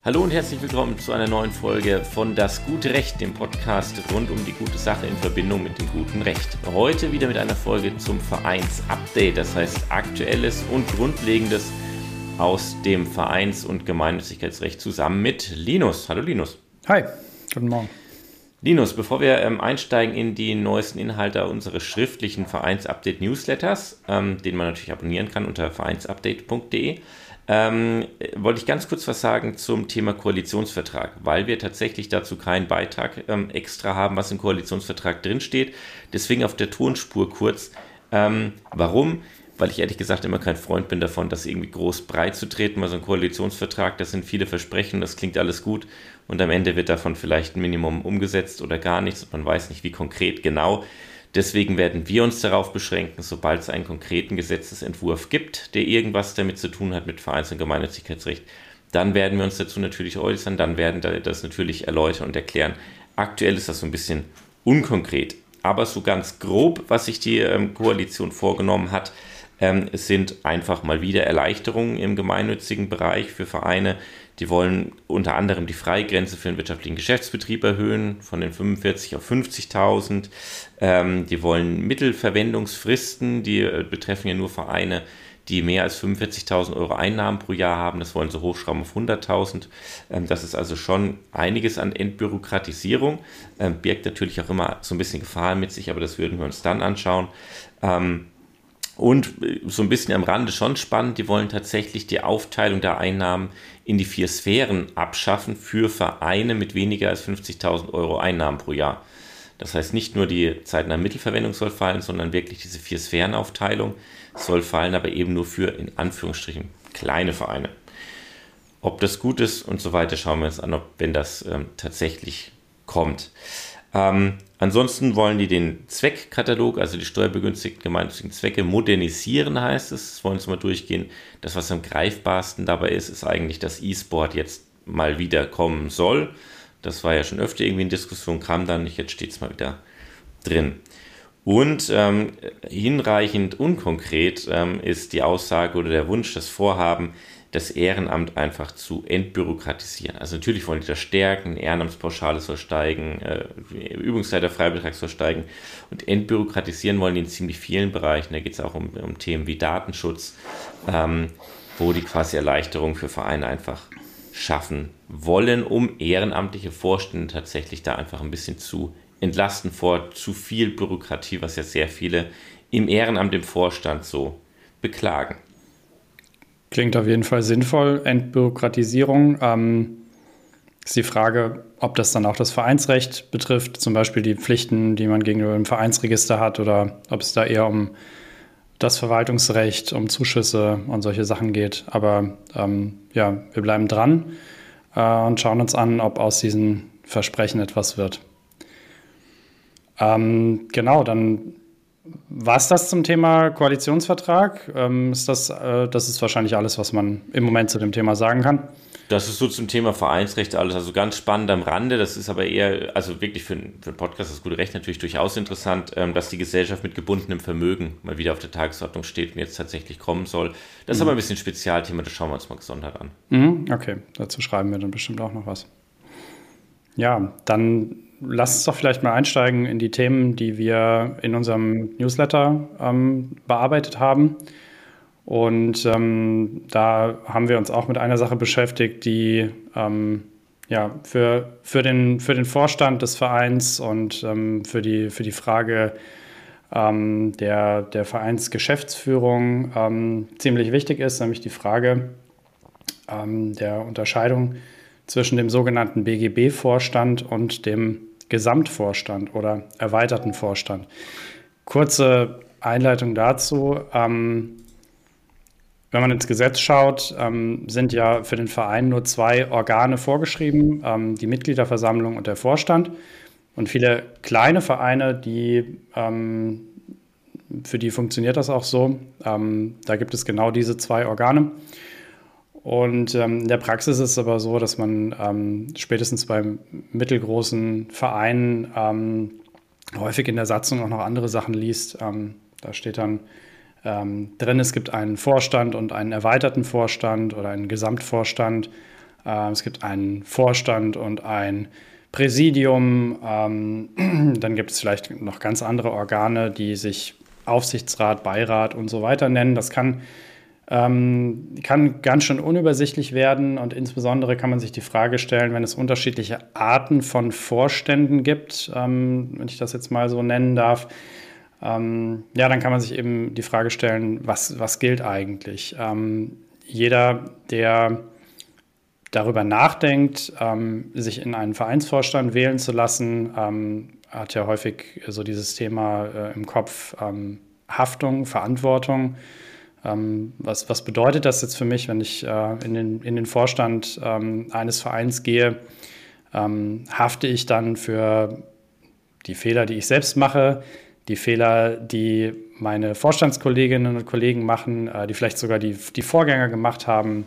Hallo und herzlich willkommen zu einer neuen Folge von Das gute Recht, dem Podcast rund um die gute Sache in Verbindung mit dem guten Recht. Heute wieder mit einer Folge zum Vereinsupdate, das heißt Aktuelles und Grundlegendes aus dem Vereins- und Gemeinnützigkeitsrecht zusammen mit Linus. Hallo Linus. Hi, guten Morgen. Linus, bevor wir einsteigen in die neuesten Inhalte unseres schriftlichen Vereinsupdate-Newsletters, den man natürlich abonnieren kann unter vereinsupdate.de, wollte ich ganz kurz was sagen zum Thema Koalitionsvertrag, weil wir tatsächlich dazu keinen Beitrag extra haben, was im Koalitionsvertrag drinsteht. Deswegen auf der Tonspur kurz. Warum? Weil ich ehrlich gesagt immer kein Freund bin davon, das irgendwie groß breit zu treten, weil so ein Koalitionsvertrag, das sind viele Versprechen, das klingt alles gut und am Ende wird davon vielleicht ein Minimum umgesetzt oder gar nichts und man weiß nicht, wie konkret genau. Deswegen werden wir uns darauf beschränken, sobald es einen konkreten Gesetzesentwurf gibt, der irgendwas damit zu tun hat mit Vereins- und Gemeinnützigkeitsrecht, dann werden wir uns dazu natürlich äußern, dann werden wir das natürlich erläutern und erklären. Aktuell ist das so ein bisschen unkonkret, aber so ganz grob, was sich die Koalition vorgenommen hat, es sind einfach mal wieder Erleichterungen im gemeinnützigen Bereich für Vereine. Die wollen unter anderem die Freigrenze für den wirtschaftlichen Geschäftsbetrieb erhöhen, von den 45 auf 50.000. Die wollen Mittelverwendungsfristen, die betreffen ja nur Vereine, die mehr als 45.000 Euro Einnahmen pro Jahr haben. Das wollen sie hochschrauben auf 100.000. Das ist also schon einiges an Entbürokratisierung. Birgt natürlich auch immer so ein bisschen Gefahren mit sich, aber das würden wir uns dann anschauen. Und so ein bisschen am Rande schon spannend, die wollen tatsächlich die Aufteilung der Einnahmen in die 4 Sphären abschaffen für Vereine mit weniger als 50.000 Euro Einnahmen pro Jahr. Das heißt, nicht nur die zeitnahe Mittelverwendung soll fallen, sondern wirklich diese 4 Sphärenaufteilung soll fallen, aber eben nur für, in Anführungsstrichen, kleine Vereine. Ob das gut ist und so weiter, schauen wir uns an, wenn das tatsächlich kommt. Ansonsten wollen die den Zweckkatalog, also die steuerbegünstigten gemeinnützigen Zwecke, modernisieren, heißt es. Das wollen sie mal durchgehen. Das, was am greifbarsten dabei ist, ist eigentlich, dass E-Sport jetzt mal wieder kommen soll. Das war ja schon öfter irgendwie in Diskussion, kam dann nicht, jetzt steht es mal wieder drin. Und hinreichend unkonkret ist die Aussage oder der Wunsch, das Vorhaben, das Ehrenamt einfach zu entbürokratisieren. Also natürlich wollen die das stärken, Ehrenamtspauschale soll steigen, Übungsleiterfreibetrag soll steigen und entbürokratisieren wollen die in ziemlich vielen Bereichen. Da geht es auch um Themen wie Datenschutz, wo die quasi Erleichterungen für Vereine einfach schaffen wollen, um ehrenamtliche Vorstände tatsächlich da einfach ein bisschen zu entlasten vor zu viel Bürokratie, was ja sehr viele im Ehrenamt, im Vorstand so beklagen. Klingt auf jeden Fall sinnvoll. Entbürokratisierung. Ist die Frage, ob das dann auch das Vereinsrecht betrifft, zum Beispiel die Pflichten, die man gegenüber dem Vereinsregister hat, oder ob es da eher um das Verwaltungsrecht, um Zuschüsse und solche Sachen geht. Aber wir bleiben dran und schauen uns an, ob aus diesen Versprechen etwas wird. Genau, dann war es das zum Thema Koalitionsvertrag? Das ist wahrscheinlich alles, was man im Moment zu dem Thema sagen kann. Das ist so zum Thema Vereinsrecht alles, also ganz spannend am Rande. Das ist aber eher, also wirklich für einen Podcast, das gute Recht natürlich durchaus interessant, dass die Gesellschaft mit gebundenem Vermögen mal wieder auf der Tagesordnung steht und jetzt tatsächlich kommen soll. Das ist aber ein bisschen ein Spezialthema, das schauen wir uns mal gesondert an. Okay, dazu schreiben wir dann bestimmt auch noch was. Ja, dann lass uns doch vielleicht mal einsteigen in die Themen, die wir in unserem Newsletter bearbeitet haben. Und da haben wir uns auch mit einer Sache beschäftigt, die für den Vorstand des Vereins und für die Frage der Vereinsgeschäftsführung ziemlich wichtig ist, nämlich die Frage der Unterscheidung zwischen dem sogenannten BGB-Vorstand und dem Gesamtvorstand oder erweiterten Vorstand. Kurze Einleitung dazu. Wenn man ins Gesetz schaut, sind ja für den Verein nur 2 Organe vorgeschrieben, die Mitgliederversammlung und der Vorstand. Und viele kleine Vereine, für die funktioniert das auch so. Da gibt es genau diese 2 Organe. Und in der Praxis ist es aber so, dass man spätestens bei mittelgroßen Vereinen häufig in der Satzung auch noch andere Sachen liest. Da steht dann drin, es gibt einen Vorstand und einen erweiterten Vorstand oder einen Gesamtvorstand. Es gibt einen Vorstand und ein Präsidium. Dann gibt es vielleicht noch ganz andere Organe, die sich Aufsichtsrat, Beirat und so weiter nennen. Das kann ganz schön unübersichtlich werden, und insbesondere kann man sich die Frage stellen, wenn es unterschiedliche Arten von Vorständen gibt, wenn ich das jetzt mal so nennen darf, dann kann man sich eben die Frage stellen, was gilt eigentlich? Jeder, der darüber nachdenkt, sich in einen Vereinsvorstand wählen zu lassen, hat ja häufig so dieses Thema im Kopf, Haftung, Verantwortung. Was bedeutet das jetzt für mich, wenn ich in den Vorstand eines Vereins gehe? Hafte ich dann für die Fehler, die ich selbst mache, die Fehler, die meine Vorstandskolleginnen und Kollegen machen, die vielleicht sogar die Vorgänger gemacht haben?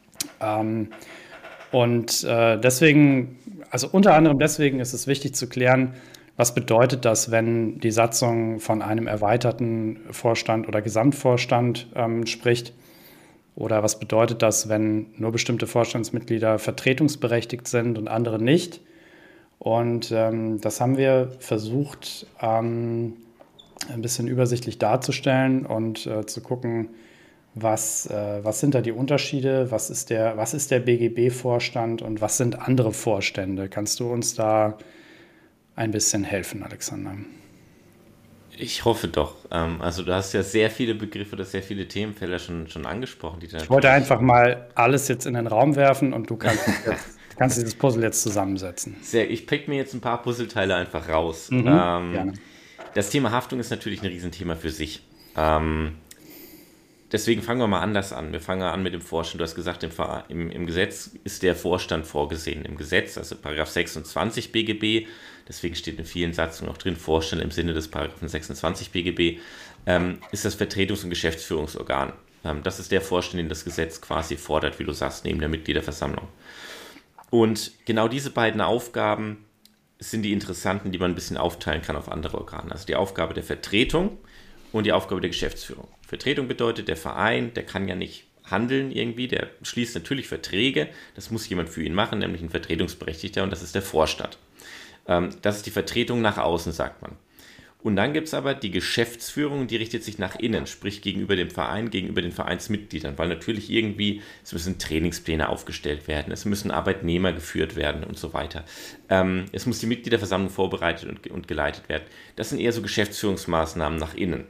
Deswegen, also unter anderem deswegen ist es wichtig zu klären, was bedeutet das, wenn die Satzung von einem erweiterten Vorstand oder Gesamtvorstand spricht? Oder was bedeutet das, wenn nur bestimmte Vorstandsmitglieder vertretungsberechtigt sind und andere nicht? Und das haben wir versucht, ein bisschen übersichtlich darzustellen und zu gucken, was sind da die Unterschiede, was ist der BGB-Vorstand und was sind andere Vorstände? Kannst du uns da ein bisschen helfen, Alexander? Ich hoffe doch. Also du hast ja sehr viele Begriffe oder sehr viele Themenfelder schon angesprochen. Ich wollte einfach mal alles jetzt in den Raum werfen und du kannst dieses Puzzle jetzt zusammensetzen. Ich pick mir jetzt ein paar Puzzleteile einfach raus. Gerne. Das Thema Haftung ist natürlich ein Riesenthema für sich. Deswegen fangen wir mal anders an. Wir fangen an mit dem Vorstand. Du hast gesagt, im Gesetz ist der Vorstand vorgesehen. Im Gesetz, also Paragraph 26 BGB, deswegen steht in vielen Satzungen auch drin, Vorstand im Sinne des Paragraphen 26 BGB, ist das Vertretungs- und Geschäftsführungsorgan. Das ist der Vorstand, den das Gesetz quasi fordert, wie du sagst, neben der Mitgliederversammlung. Und genau diese beiden Aufgaben sind die interessanten, die man ein bisschen aufteilen kann auf andere Organe. Also die Aufgabe der Vertretung und die Aufgabe der Geschäftsführung. Vertretung bedeutet, der Verein, der kann ja nicht handeln irgendwie, der schließt natürlich Verträge, das muss jemand für ihn machen, nämlich ein Vertretungsberechtigter, und das ist der Vorstand. Das ist die Vertretung nach außen, sagt man. Und dann gibt es aber die Geschäftsführung, die richtet sich nach innen, sprich gegenüber dem Verein, gegenüber den Vereinsmitgliedern, weil natürlich irgendwie, es müssen Trainingspläne aufgestellt werden, es müssen Arbeitnehmer geführt werden und so weiter. Es muss die Mitgliederversammlung vorbereitet und geleitet werden. Das sind eher so Geschäftsführungsmaßnahmen nach innen.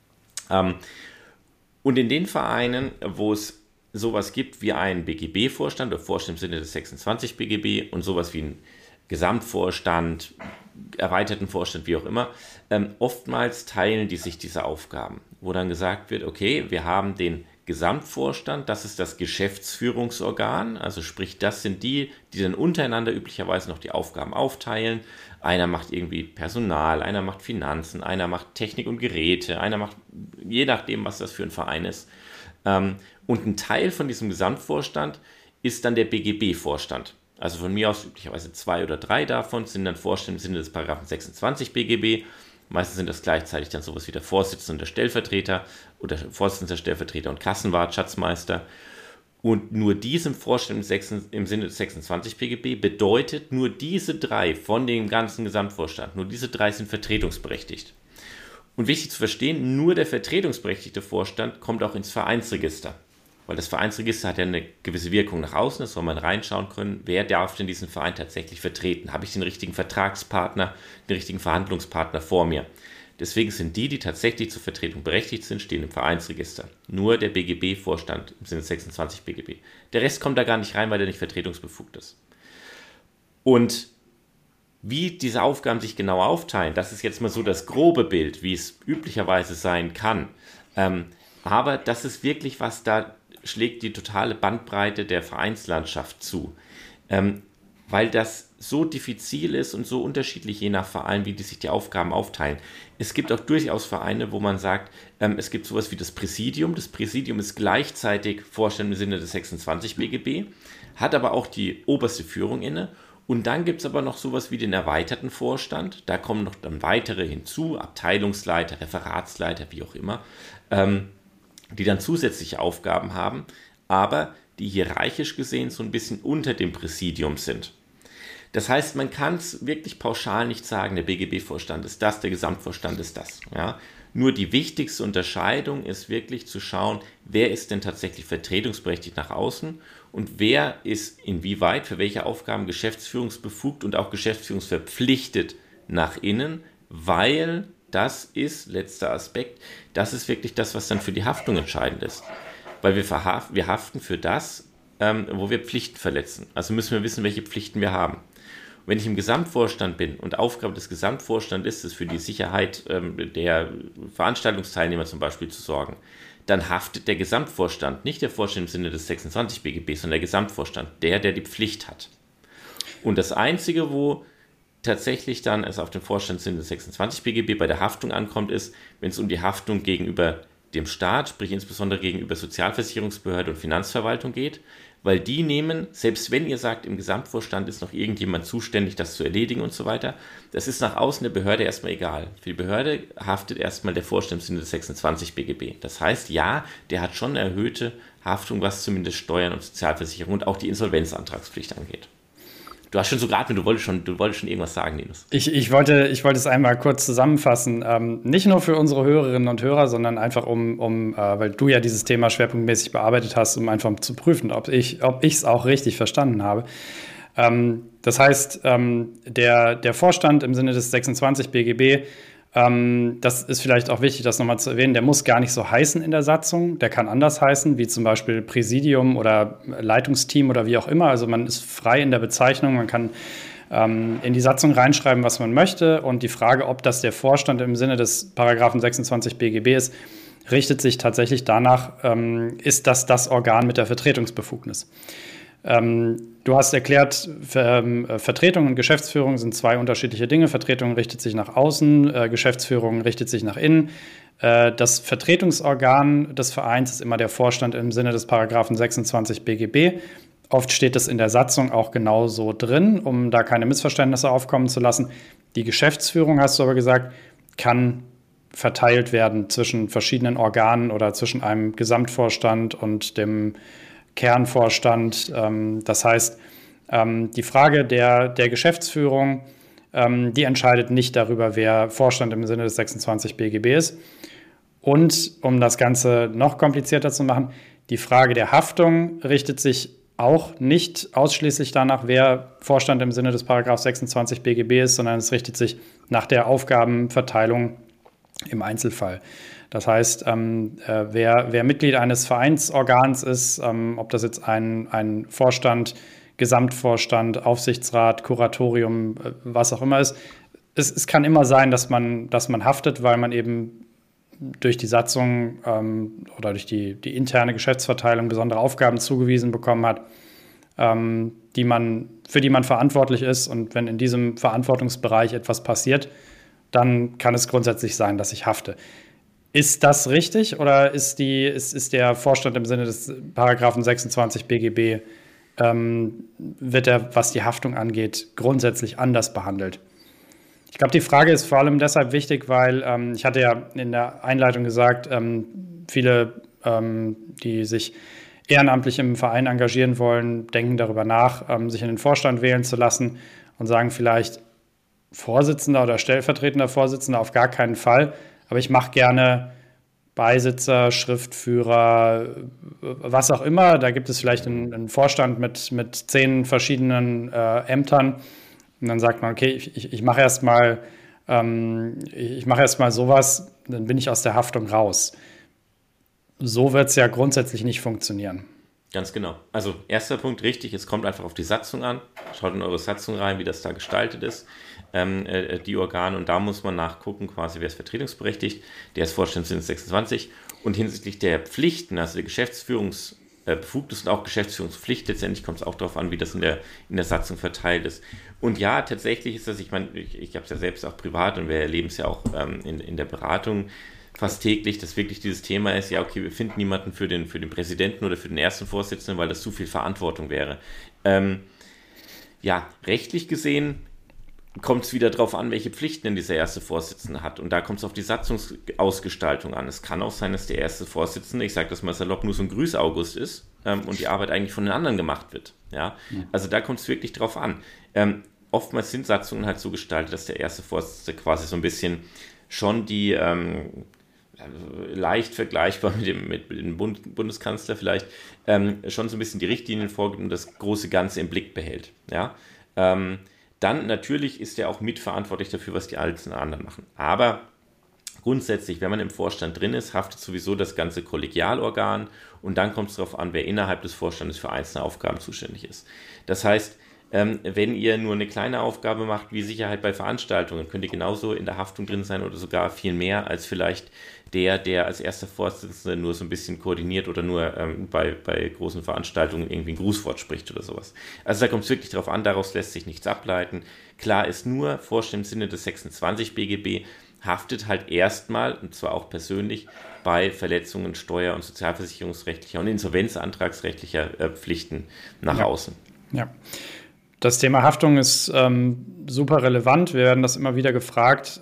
Und in den Vereinen, wo es sowas gibt wie einen BGB-Vorstand oder Vorstand im Sinne des 26 BGB und sowas wie einen Gesamtvorstand, erweiterten Vorstand, wie auch immer, oftmals teilen die sich diese Aufgaben, wo dann gesagt wird, okay, wir haben den Gesamtvorstand, das ist das Geschäftsführungsorgan, also sprich, das sind die dann untereinander üblicherweise noch die Aufgaben aufteilen. Einer macht irgendwie Personal, einer macht Finanzen, einer macht Technik und Geräte, einer macht, je nachdem, was das für ein Verein ist. Und ein Teil von diesem Gesamtvorstand ist dann der BGB-Vorstand. Also von mir aus üblicherweise 2 oder 3 davon sind dann Vorstände im Sinne des Paragraphen 26 BGB. Meistens sind das gleichzeitig dann sowas wie der Vorsitzende und der Stellvertreter oder Vorsitzender, Stellvertreter und Kassenwart, Schatzmeister. Und nur diesem Vorstand im Sinne des 26 BGB bedeutet, nur diese 3 von dem ganzen Gesamtvorstand, nur diese 3 sind vertretungsberechtigt. Und wichtig zu verstehen, nur der vertretungsberechtigte Vorstand kommt auch ins Vereinsregister. Weil das Vereinsregister hat ja eine gewisse Wirkung nach außen, da soll man reinschauen können, wer darf denn diesen Verein tatsächlich vertreten? Habe ich den richtigen Vertragspartner, den richtigen Verhandlungspartner vor mir? Deswegen sind die tatsächlich zur Vertretung berechtigt sind, stehen im Vereinsregister. Nur der BGB-Vorstand im Sinne 26 BGB. Der Rest kommt da gar nicht rein, weil der nicht vertretungsbefugt ist. Und wie diese Aufgaben sich genau aufteilen, das ist jetzt mal so das grobe Bild, wie es üblicherweise sein kann. Aber das ist wirklich was, da schlägt die totale Bandbreite der Vereinslandschaft zu. Weil das so diffizil ist und so unterschiedlich, je nach Verein, wie die sich die Aufgaben aufteilen. Es gibt auch durchaus Vereine, wo man sagt, es gibt sowas wie das Präsidium. Das Präsidium ist gleichzeitig Vorstand im Sinne des 26 BGB, hat aber auch die oberste Führung inne. Und dann gibt es aber noch sowas wie den erweiterten Vorstand. Da kommen noch dann weitere hinzu, Abteilungsleiter, Referatsleiter, wie auch immer, die dann zusätzliche Aufgaben haben. Aber die hierarchisch gesehen so ein bisschen unter dem Präsidium sind. Das heißt, man kann es wirklich pauschal nicht sagen, der BGB-Vorstand ist das, der Gesamtvorstand ist das. Ja? Nur die wichtigste Unterscheidung ist wirklich zu schauen, wer ist denn tatsächlich vertretungsberechtigt nach außen und wer ist inwieweit für welche Aufgaben geschäftsführungsbefugt und auch geschäftsführungsverpflichtet nach innen, weil das ist, letzter Aspekt, das ist wirklich das, was dann für die Haftung entscheidend ist. Weil wir haften für das, wo wir Pflichten verletzen. Also müssen wir wissen, welche Pflichten wir haben. Wenn ich im Gesamtvorstand bin und Aufgabe des Gesamtvorstands ist es, für die Sicherheit der Veranstaltungsteilnehmer zum Beispiel zu sorgen, dann haftet der Gesamtvorstand, nicht der Vorstand im Sinne des 26 BGB, sondern der Gesamtvorstand, der die Pflicht hat. Und das Einzige, wo tatsächlich dann es auf den Vorstand des 26 BGB bei der Haftung ankommt, ist, wenn es um die Haftung gegenüber dem Staat, sprich insbesondere gegenüber Sozialversicherungsbehörde und Finanzverwaltung geht, weil die nehmen, selbst wenn ihr sagt, im Gesamtvorstand ist noch irgendjemand zuständig, das zu erledigen und so weiter, das ist nach außen der Behörde erstmal egal. Für die Behörde haftet erstmal der Vorstand im Sinne des 26 BGB. Das heißt, ja, der hat schon eine erhöhte Haftung, was zumindest Steuern und Sozialversicherung und auch die Insolvenzantragspflicht angeht. Du hast schon so geatmet, du wolltest schon irgendwas sagen, Linus. Ich wollte es einmal kurz zusammenfassen. Nicht nur für unsere Hörerinnen und Hörer, sondern einfach weil du ja dieses Thema schwerpunktmäßig bearbeitet hast, um einfach zu prüfen, ob ich es auch richtig verstanden habe. Das heißt, der Vorstand im Sinne des 26 BGB, das ist vielleicht auch wichtig, das nochmal zu erwähnen, der muss gar nicht so heißen in der Satzung, der kann anders heißen, wie zum Beispiel Präsidium oder Leitungsteam oder wie auch immer. Also man ist frei in der Bezeichnung, man kann in die Satzung reinschreiben, was man möchte. Und die Frage, ob das der Vorstand im Sinne des Paragraphen 26 BGB ist, richtet sich tatsächlich danach, ist das Organ mit der Vertretungsbefugnis. Du hast erklärt, Vertretung und Geschäftsführung sind zwei unterschiedliche Dinge. Vertretung richtet sich nach außen, Geschäftsführung richtet sich nach innen. Das Vertretungsorgan des Vereins ist immer der Vorstand im Sinne des Paragraphen 26 BGB. Oft steht es in der Satzung auch genauso drin, um da keine Missverständnisse aufkommen zu lassen. Die Geschäftsführung, hast du aber gesagt, kann verteilt werden zwischen verschiedenen Organen oder zwischen einem Gesamtvorstand und dem Kernvorstand. Das heißt, die Frage der Geschäftsführung, die entscheidet nicht darüber, wer Vorstand im Sinne des 26 BGB ist. Und um das Ganze noch komplizierter zu machen, die Frage der Haftung richtet sich auch nicht ausschließlich danach, wer Vorstand im Sinne des Paragraph 26 BGB ist, sondern es richtet sich nach der Aufgabenverteilung im Einzelfall. Das heißt, wer Mitglied eines Vereinsorgans ist, ob das jetzt ein Vorstand, Gesamtvorstand, Aufsichtsrat, Kuratorium, was auch immer ist, es kann immer sein, dass man haftet, weil man eben durch die Satzung oder durch die interne Geschäftsverteilung besondere Aufgaben zugewiesen bekommen hat, für die man verantwortlich ist. Und wenn in diesem Verantwortungsbereich etwas passiert, dann kann es grundsätzlich sein, dass ich hafte. Ist das richtig oder ist der Vorstand im Sinne des Paragraphen 26 BGB, wird er, was die Haftung angeht, grundsätzlich anders behandelt? Ich glaube, die Frage ist vor allem deshalb wichtig, weil ich hatte ja in der Einleitung gesagt, viele, die sich ehrenamtlich im Verein engagieren wollen, denken darüber nach, sich in den Vorstand wählen zu lassen und sagen vielleicht, Vorsitzender oder stellvertretender Vorsitzender auf gar keinen Fall, aber ich mache gerne Beisitzer, Schriftführer, was auch immer. Da gibt es vielleicht einen Vorstand mit 10 verschiedenen Ämtern. Und dann sagt man, okay, ich mache erst mal sowas, dann bin ich aus der Haftung raus. So wird es ja grundsätzlich nicht funktionieren. Ganz genau. Also erster Punkt, richtig, es kommt einfach auf die Satzung an. Schaut in eure Satzung rein, wie das da gestaltet ist, die Organe. Und da muss man nachgucken, quasi, wer ist vertretungsberechtigt. Der ist Vorstandsdienst 26. Und hinsichtlich der Pflichten, also der Geschäftsführungsbefugnis und auch Geschäftsführungspflicht, letztendlich kommt es auch darauf an, wie das in der Satzung verteilt ist. Und ja, tatsächlich ist das, ich meine, ich habe es ja selbst auch privat und wir erleben es ja auch in der Beratung fast täglich, dass wirklich dieses Thema ist, ja okay, wir finden niemanden für den Präsidenten oder für den ersten Vorsitzenden, weil das zu viel Verantwortung wäre. Ja, rechtlich gesehen kommt es wieder darauf an, welche Pflichten denn dieser erste Vorsitzende hat. Und da kommt es auf die Satzungsausgestaltung an. Es kann auch sein, dass der erste Vorsitzende, ich sage das mal salopp, nur so ein Grüß-August ist und die Arbeit eigentlich von den anderen gemacht wird. Ja? Also da kommt es wirklich drauf an. Oftmals sind Satzungen halt so gestaltet, dass der erste Vorsitzende quasi so ein bisschen schon die leicht vergleichbar mit dem Bundeskanzler vielleicht, schon so ein bisschen die Richtlinien vorgibt und das große Ganze im Blick behält. Ja? Dann natürlich ist er auch mitverantwortlich dafür, was die einzelnen anderen machen. Aber grundsätzlich, wenn man im Vorstand drin ist, haftet sowieso das ganze Kollegialorgan und dann kommt es darauf an, wer innerhalb des Vorstandes für einzelne Aufgaben zuständig ist. Das heißt, wenn ihr nur eine kleine Aufgabe macht, wie Sicherheit bei Veranstaltungen, könnt ihr genauso in der Haftung drin sein oder sogar viel mehr als vielleicht der als erster Vorsitzender nur so ein bisschen koordiniert oder nur bei großen Veranstaltungen irgendwie ein Grußwort spricht oder sowas. Also da kommt es wirklich darauf an, daraus lässt sich nichts ableiten. Klar ist nur, Vorstand im Sinne des 26 BGB haftet halt erstmal, und zwar auch persönlich, bei Verletzungen steuer- und sozialversicherungsrechtlicher und insolvenzantragsrechtlicher Pflichten nach außen. Ja. Das Thema Haftung ist super relevant. Wir werden das immer wieder gefragt.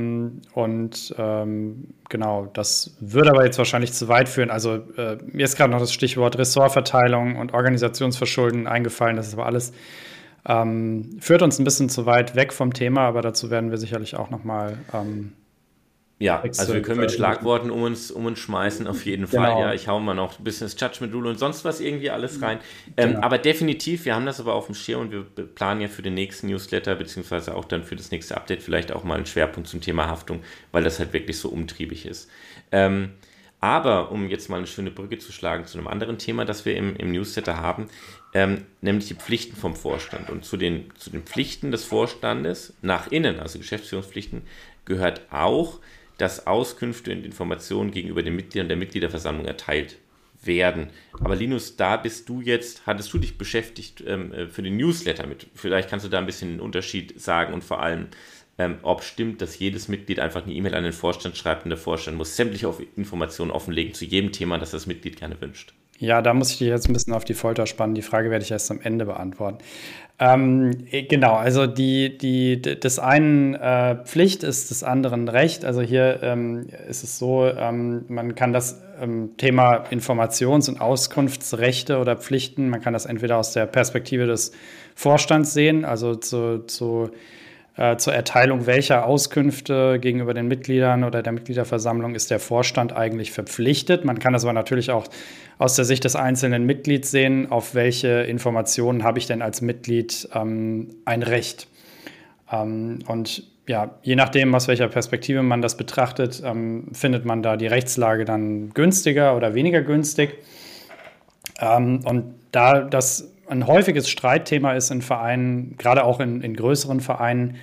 Genau, das würde aber jetzt wahrscheinlich zu weit führen. Also mir ist gerade noch das Stichwort Ressortverteilung und Organisationsverschulden eingefallen. Das ist aber alles, führt uns ein bisschen zu weit weg vom Thema, aber dazu werden wir sicherlich auch nochmal ja, also wir können mit Schlagworten um uns schmeißen, auf jeden Fall. Genau. Ja, ich hau mal noch Business Judgment Rule und sonst was irgendwie alles rein. Genau. Aber definitiv, wir haben das aber auf dem Schirm und wir planen ja für den nächsten Newsletter, beziehungsweise auch dann für das nächste Update vielleicht auch mal einen Schwerpunkt zum Thema Haftung, weil das halt wirklich so umtriebig ist. Aber um jetzt mal eine schöne Brücke zu schlagen zu einem anderen Thema, das wir im Newsletter haben, nämlich die Pflichten vom Vorstand. Und zu den Pflichten des Vorstandes nach innen, also Geschäftsführungspflichten, gehört auch, dass Auskünfte und Informationen gegenüber den Mitgliedern der Mitgliederversammlung erteilt werden. Aber Linus, hattest du dich beschäftigt für den Newsletter mit? Vielleicht kannst du da ein bisschen den Unterschied sagen und vor allem, ob stimmt, dass jedes Mitglied einfach eine E-Mail an den Vorstand schreibt und der Vorstand muss sämtliche Informationen offenlegen zu jedem Thema, das das Mitglied gerne wünscht. Ja, da muss ich dich jetzt ein bisschen auf die Folter spannen. Die Frage werde ich erst am Ende beantworten. Genau, also des einen Pflicht ist des anderen Recht. Also hier ist es so, man kann das Thema Informations- und Auskunftsrechte oder Pflichten, man kann das entweder aus der Perspektive des Vorstands sehen, also zur Erteilung welcher Auskünfte gegenüber den Mitgliedern oder der Mitgliederversammlung ist der Vorstand eigentlich verpflichtet. Man kann das aber natürlich auch aus der Sicht des einzelnen Mitglieds sehen, auf welche Informationen habe ich denn als Mitglied ein Recht. Und ja, je nachdem, aus welcher Perspektive man das betrachtet, findet man da die Rechtslage dann günstiger oder weniger günstig. Und da das ein häufiges Streitthema ist in Vereinen, gerade auch in größeren Vereinen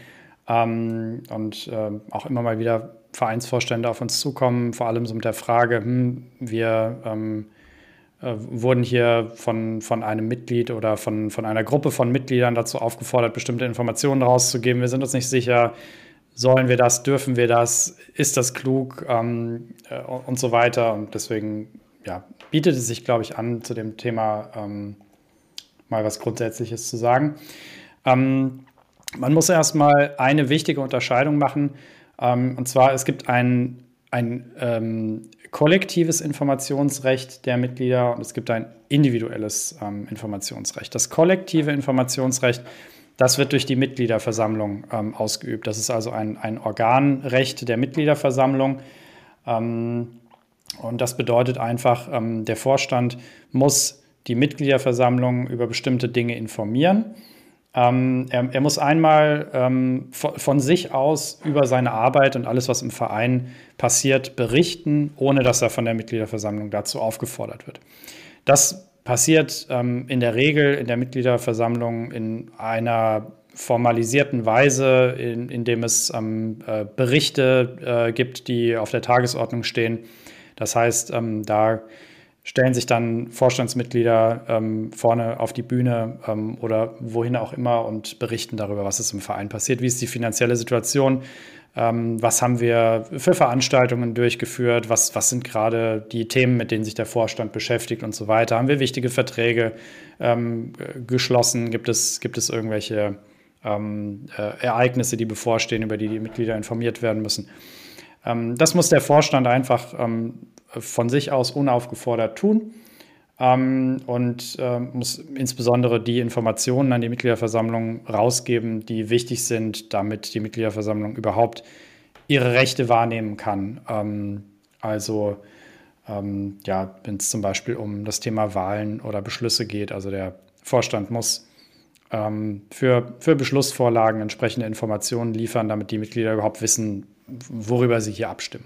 auch immer mal wieder Vereinsvorstände auf uns zukommen, vor allem so mit der Frage, wir wurden hier von einem Mitglied oder von einer Gruppe von Mitgliedern dazu aufgefordert, bestimmte Informationen rauszugeben. Wir sind uns nicht sicher, sollen wir das, dürfen wir das, ist das klug und so weiter. Und deswegen bietet es sich, glaube ich, an, zu dem Thema mal was Grundsätzliches zu sagen. Man muss erstmal eine wichtige Unterscheidung machen. Und zwar, es gibt ein kollektives Informationsrecht der Mitglieder und es gibt ein individuelles Informationsrecht. Das kollektive Informationsrecht, das wird durch die Mitgliederversammlung ausgeübt. Das ist also ein Organrecht der Mitgliederversammlung. Und das bedeutet einfach, der Vorstand muss die Mitgliederversammlung über bestimmte Dinge informieren. Er muss einmal von sich aus über seine Arbeit und alles, was im Verein passiert, berichten, ohne dass er von der Mitgliederversammlung dazu aufgefordert wird. Das passiert in der Regel in der Mitgliederversammlung in einer formalisierten Weise, indem es Berichte gibt, die auf der Tagesordnung stehen. Das heißt, da stellen sich dann Vorstandsmitglieder vorne auf die Bühne oder wohin auch immer und berichten darüber, was ist im Verein passiert, wie ist die finanzielle Situation, was haben wir für Veranstaltungen durchgeführt, was sind gerade die Themen, mit denen sich der Vorstand beschäftigt und so weiter. Haben wir wichtige Verträge geschlossen? Gibt es irgendwelche Ereignisse, die bevorstehen, über die die Mitglieder informiert werden müssen? Das muss der Vorstand einfach von sich aus unaufgefordert tun. und muss insbesondere die Informationen an die Mitgliederversammlung rausgeben, die wichtig sind, damit die Mitgliederversammlung überhaupt ihre Rechte wahrnehmen kann. Wenn es zum Beispiel um das Thema Wahlen oder Beschlüsse geht, also der Vorstand muss für Beschlussvorlagen entsprechende Informationen liefern, damit die Mitglieder überhaupt wissen, worüber sie hier abstimmen.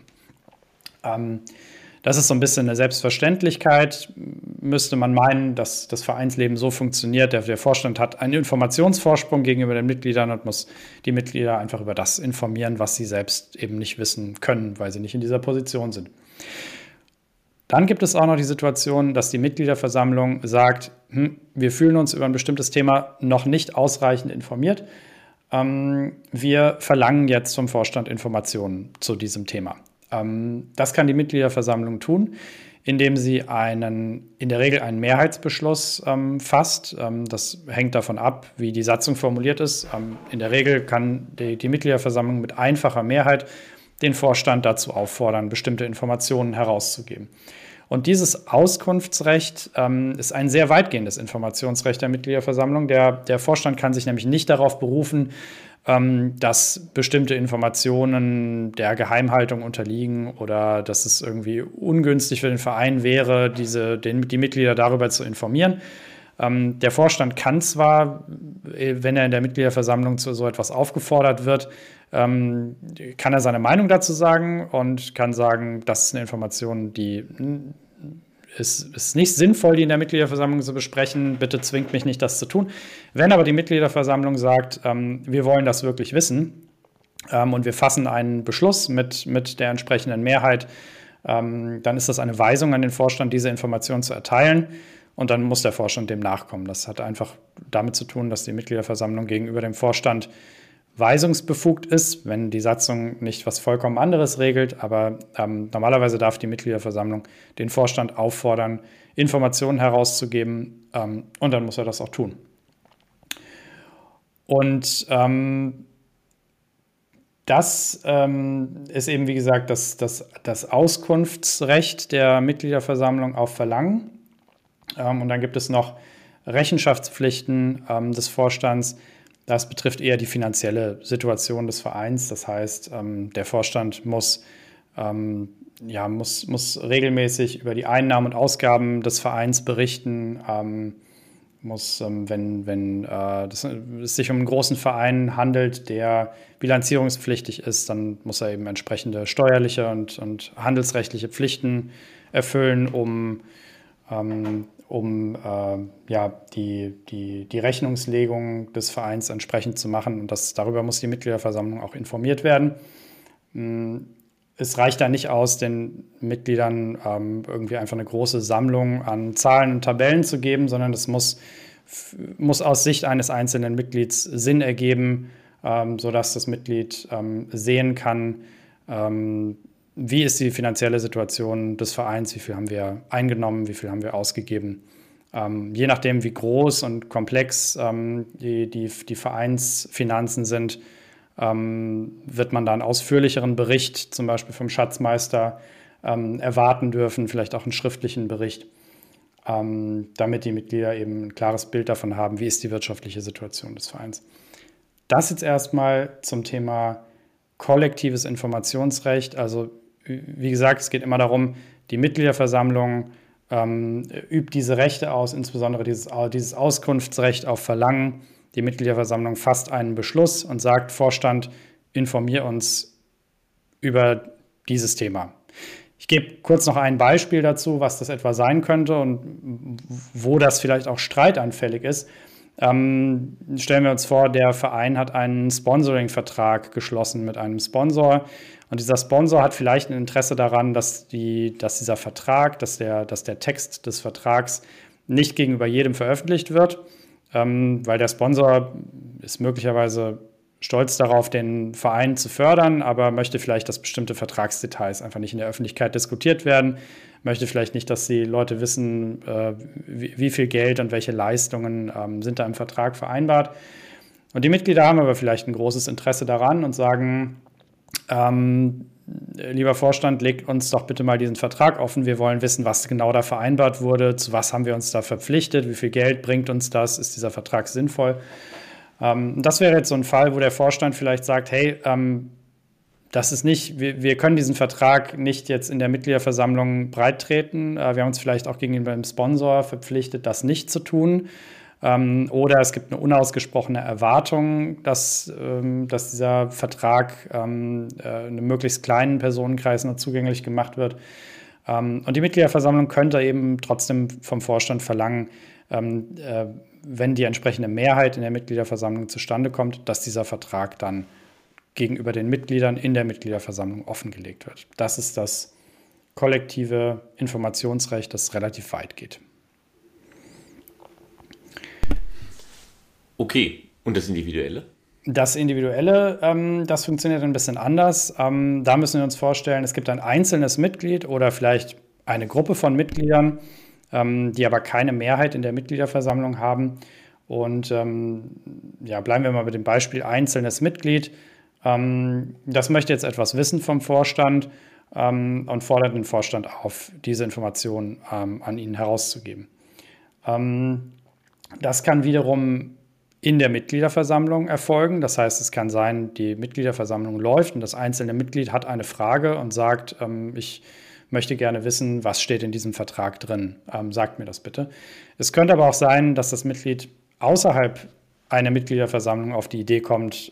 Das ist so ein bisschen eine Selbstverständlichkeit, müsste man meinen, dass das Vereinsleben so funktioniert. Der Vorstand hat einen Informationsvorsprung gegenüber den Mitgliedern und muss die Mitglieder einfach über das informieren, was sie selbst eben nicht wissen können, weil sie nicht in dieser Position sind. Dann gibt es auch noch die Situation, dass die Mitgliederversammlung sagt, wir fühlen uns über ein bestimmtes Thema noch nicht ausreichend informiert. Wir verlangen jetzt vom Vorstand Informationen zu diesem Thema. Das kann die Mitgliederversammlung tun, indem sie in der Regel einen Mehrheitsbeschluss fasst. Das hängt davon ab, wie die Satzung formuliert ist. In der Regel kann die Mitgliederversammlung mit einfacher Mehrheit den Vorstand dazu auffordern, bestimmte Informationen herauszugeben. Und dieses Auskunftsrecht ist ein sehr weitgehendes Informationsrecht der Mitgliederversammlung. Der Vorstand kann sich nämlich nicht darauf berufen, dass bestimmte Informationen der Geheimhaltung unterliegen oder dass es irgendwie ungünstig für den Verein wäre, die Mitglieder darüber zu informieren. Der Vorstand kann zwar, wenn er in der Mitgliederversammlung zu so etwas aufgefordert wird, kann er seine Meinung dazu sagen und kann sagen, das ist eine Information, die ist nicht sinnvoll, die in der Mitgliederversammlung zu besprechen. Bitte zwingt mich nicht, das zu tun. Wenn aber die Mitgliederversammlung sagt, wir wollen das wirklich wissen und wir fassen einen Beschluss mit der entsprechenden Mehrheit, dann ist das eine Weisung an den Vorstand, diese Information zu erteilen. Und dann muss der Vorstand dem nachkommen. Das hat einfach damit zu tun, dass die Mitgliederversammlung gegenüber dem Vorstand weisungsbefugt ist, wenn die Satzung nicht was vollkommen anderes regelt. Aber normalerweise darf die Mitgliederversammlung den Vorstand auffordern, Informationen herauszugeben. Und dann muss er das auch tun. Und das ist eben, wie gesagt, das Auskunftsrecht der Mitgliederversammlung auf Verlangen. Und dann gibt es noch Rechenschaftspflichten des Vorstands. Das betrifft eher die finanzielle Situation des Vereins. Das heißt, der Vorstand muss regelmäßig über die Einnahmen und Ausgaben des Vereins berichten, muss, wenn es sich um einen großen Verein handelt, der bilanzierungspflichtig ist, dann muss er eben entsprechende steuerliche und handelsrechtliche Pflichten erfüllen, um die Rechnungslegung des Vereins entsprechend zu machen. Und darüber muss die Mitgliederversammlung auch informiert werden. Es reicht da nicht aus, den Mitgliedern irgendwie einfach eine große Sammlung an Zahlen und Tabellen zu geben, sondern es muss aus Sicht eines einzelnen Mitglieds Sinn ergeben, sodass das Mitglied sehen kann, wie ist die finanzielle Situation des Vereins, wie viel haben wir eingenommen, wie viel haben wir ausgegeben. Je nachdem, wie groß und komplex die Vereinsfinanzen sind, wird man da einen ausführlicheren Bericht, zum Beispiel vom Schatzmeister, erwarten dürfen, vielleicht auch einen schriftlichen Bericht, damit die Mitglieder eben ein klares Bild davon haben, wie ist die wirtschaftliche Situation des Vereins. Das jetzt erstmal zum Thema kollektives Informationsrecht. Also wie gesagt, es geht immer darum, die Mitgliederversammlung übt diese Rechte aus, insbesondere dieses Auskunftsrecht auf Verlangen. Die Mitgliederversammlung fasst einen Beschluss und sagt, Vorstand, informier uns über dieses Thema. Ich gebe kurz noch ein Beispiel dazu, was das etwa sein könnte und wo das vielleicht auch streitanfällig ist. Stellen wir uns vor, der Verein hat einen Sponsoring-Vertrag geschlossen mit einem Sponsor und dieser Sponsor hat vielleicht ein Interesse daran, dass dieser Vertrag, dass der Text des Vertrags nicht gegenüber jedem veröffentlicht wird, weil der Sponsor ist möglicherweise stolz darauf, den Verein zu fördern, aber möchte vielleicht, dass bestimmte Vertragsdetails einfach nicht in der Öffentlichkeit diskutiert werden, möchte vielleicht nicht, dass die Leute wissen, wie viel Geld und welche Leistungen sind da im Vertrag vereinbart. Und die Mitglieder haben aber vielleicht ein großes Interesse daran und sagen, lieber Vorstand, legt uns doch bitte mal diesen Vertrag offen. Wir wollen wissen, was genau da vereinbart wurde, zu was haben wir uns da verpflichtet, wie viel Geld bringt uns das, ist dieser Vertrag sinnvoll? Das wäre jetzt so ein Fall, wo der Vorstand vielleicht sagt, hey, das ist nicht, wir können diesen Vertrag nicht jetzt in der Mitgliederversammlung breittreten. Wir haben uns vielleicht auch gegenüber dem Sponsor verpflichtet, das nicht zu tun. Oder es gibt eine unausgesprochene Erwartung, dass dieser Vertrag einem möglichst kleinen Personenkreis nur zugänglich gemacht wird. Und die Mitgliederversammlung könnte eben trotzdem vom Vorstand verlangen, wenn die entsprechende Mehrheit in der Mitgliederversammlung zustande kommt, dass dieser Vertrag dann gegenüber den Mitgliedern in der Mitgliederversammlung offengelegt wird. Das ist das kollektive Informationsrecht, das relativ weit geht. Okay, und das Individuelle? Das Individuelle, das funktioniert ein bisschen anders. Da müssen wir uns vorstellen, es gibt ein einzelnes Mitglied oder vielleicht eine Gruppe von Mitgliedern, die aber keine Mehrheit in der Mitgliederversammlung haben. Und bleiben wir mal mit dem Beispiel einzelnes Mitglied. Das möchte jetzt etwas wissen vom Vorstand und fordert den Vorstand auf, diese Informationen an ihn herauszugeben. Das kann wiederum in der Mitgliederversammlung erfolgen. Das heißt, es kann sein, die Mitgliederversammlung läuft und das einzelne Mitglied hat eine Frage und sagt, ich möchte gerne wissen, was steht in diesem Vertrag drin. Sagt mir das bitte. Es könnte aber auch sein, dass das Mitglied außerhalb einer Mitgliederversammlung auf die Idee kommt,